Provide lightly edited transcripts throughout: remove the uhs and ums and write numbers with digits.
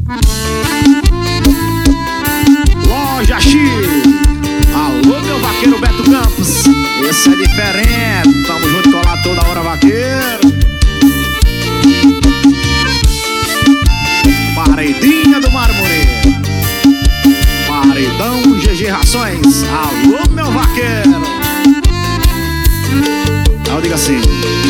Loja X. Alô, meu vaqueiro Beto Campos. Esse é diferente. Tamo junto, colar toda hora, vaqueiro. Paredinha do Marmorê. Paredão GG Rações. Alô, meu vaqueiro. Eu digo assim: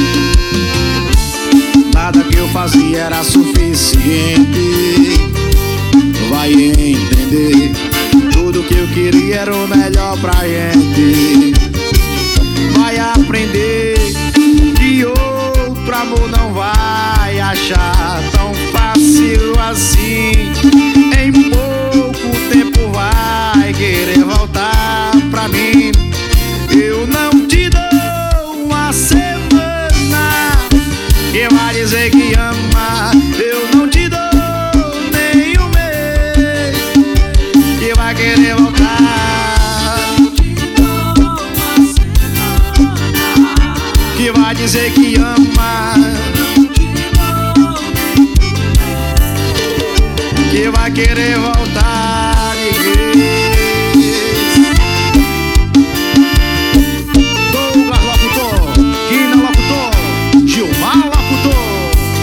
nada que eu fazia era suficiente. Vai entender, tudo que eu queria era o melhor pra gente. Vai aprender que outro amor não vai achar tão fácil assim. Em pouco tempo vai querer voltar pra mim. Eu não te dou uma semana que vai dizer que ama. Eu não te dou nem um mês que vai querer voltar. Que vai dizer que ama. Que vai querer voltar de vez. Douglas locutor, Quina locutor, Gilmar locutor.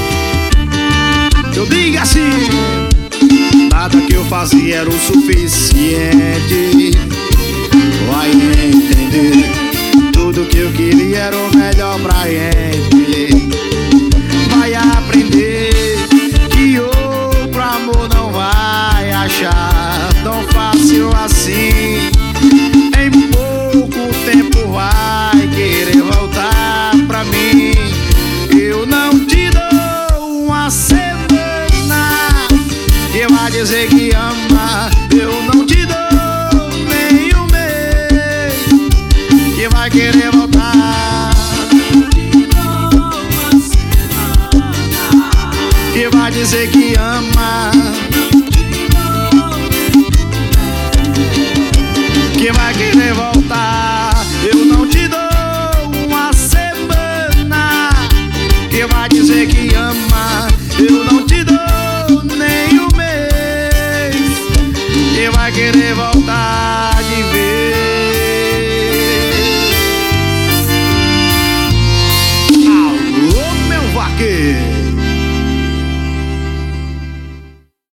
Eu digo assim: nada que eu fazia era o suficiente. Vai entender, tudo que eu queria era o melhor pra gente. Vai aprender que outro amor não vai achar tão fácil assim. Em pouco tempo vai querer voltar pra mim. Eu não te dou uma semana que vai dizer que ama. Eu não te dou nem um mês que vai querer voltar. Que vai dizer que ama. Que vai querer voltar. Eu não te dou uma semana que vai dizer que ama. Eu não te dou nem um mês que vai querer voltar de vez.